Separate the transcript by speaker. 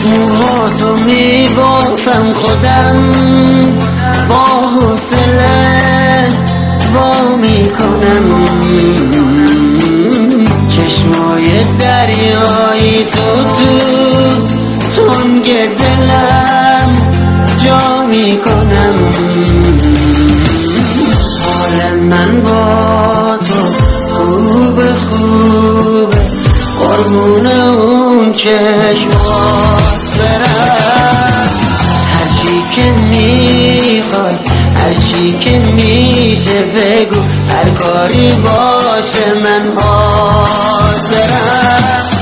Speaker 1: موهاتو میبافم خودم، با حوصله وا میکنم. چشمای دریایی تو تنگ دلم جا میکنم. حال من با تو خوبه خوبه، قربون اون چشمات برم. هرچی که میخوای هرچی که میشه بگو، هر کاری باشه من حاضرم.